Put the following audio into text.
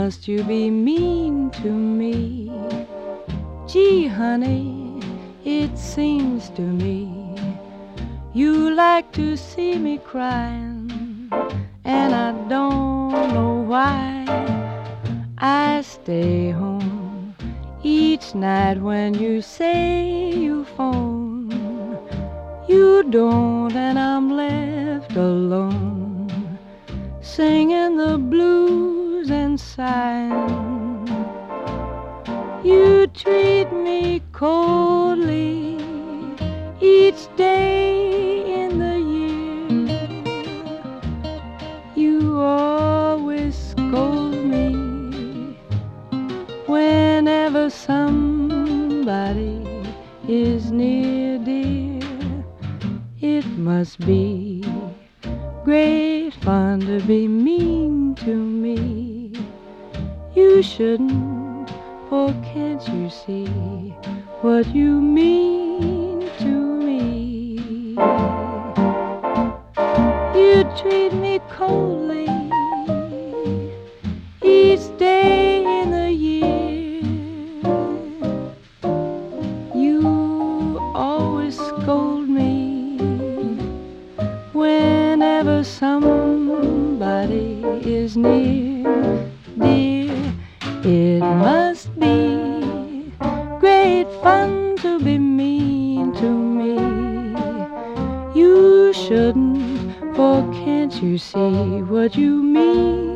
must you be mean to me? Gee, honey, it seems to me you like to see me crying, and I don't know why. I stay home each night when you say you phone. You don't, and I'm left alone, singing the blues and sighing. You treat me coldly each day in the year. You always scold me whenever somebody is near, dear. It must be great fun to be mean to me. You shouldn't, for can't you see what you mean to me? You treat me coldly each day in the year. You always scold me whenever somebody is near, dear. It must be great fun to be mean to me. You shouldn't, for can't you see what you mean